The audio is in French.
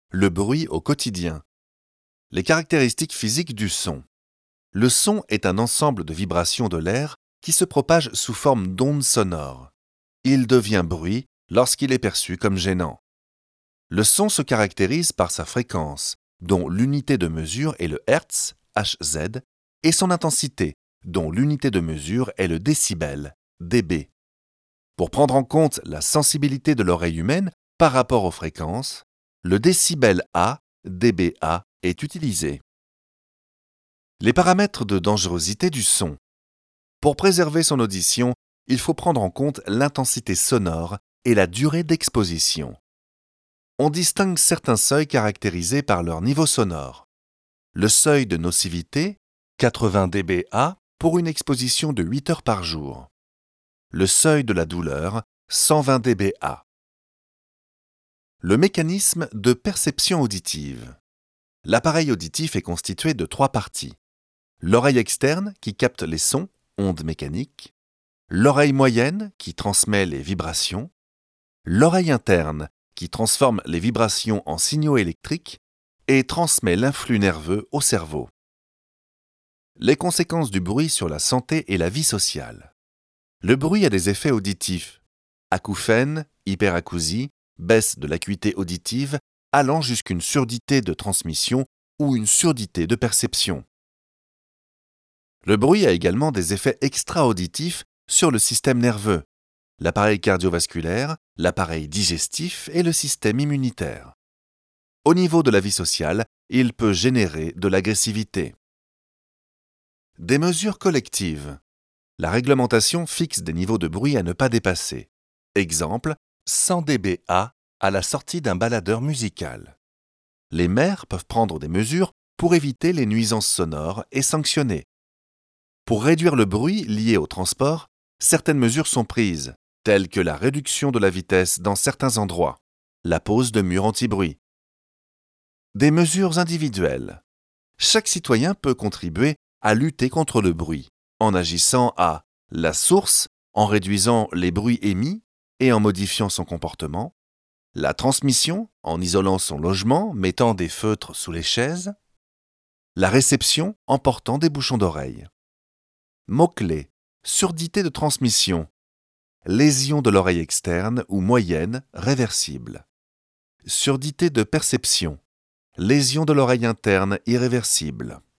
Le bruit au quotidien. Les caractéristiques physiques du son. Le son est un ensemble de vibrations de l'air qui se propagent sous forme d'ondes sonores. Il devient bruit lorsqu'il est perçu comme gênant. Le son se caractérise par sa fréquence, dont l'unité de mesure est le Hertz, Hz, et son intensité, dont l'unité de mesure est le décibel, dB. Pour prendre en compte la sensibilité de l'oreille humaine par rapport aux fréquences, le décibel A, dBA, est utilisé. Les paramètres de dangerosité du son. Pour préserver son audition, il faut prendre en compte l'intensité sonore et la durée d'exposition. On distingue certains seuils caractérisés par leur niveau sonore. Le seuil de nocivité, 80 dBA, pour une exposition de 8 heures par jour. Le seuil de la douleur, 120 dBA. Le mécanisme de perception auditive. L'appareil auditif est constitué de 3 parties. L'oreille externe qui capte les sons, ondes mécaniques, l'oreille moyenne qui transmet les vibrations, l'oreille interne qui transforme les vibrations en signaux électriques et transmet l'influx nerveux au cerveau. Les conséquences du bruit sur la santé et la vie sociale. Le bruit a des effets auditifs. Acouphènes, hyperacousie, baisse de l'acuité auditive, allant jusqu'une surdité de transmission ou une surdité de perception. Le bruit a également des effets extra-auditifs sur le système nerveux, l'appareil cardiovasculaire, l'appareil digestif et le système immunitaire. Au niveau de la vie sociale, il peut générer de l'agressivité. Des mesures collectives. La réglementation fixe des niveaux de bruit à ne pas dépasser. Exemple, 100 dBA à la sortie d'un baladeur musical. Les maires peuvent prendre des mesures pour éviter les nuisances sonores et sanctionner. Pour réduire le bruit lié au transport, certaines mesures sont prises, telles que la réduction de la vitesse dans certains endroits, la pose de murs anti-bruit. Des mesures individuelles. Chaque citoyen peut contribuer à lutter contre le bruit, en agissant à la source, en réduisant les bruits émis et en modifiant son comportement, la transmission, en isolant son logement, mettant des feutres sous les chaises, la réception, en portant des bouchons d'oreille. Mots-clés. Surdité de transmission. Lésion de l'oreille externe ou moyenne, réversible. Surdité de perception. Lésion de l'oreille interne, irréversible.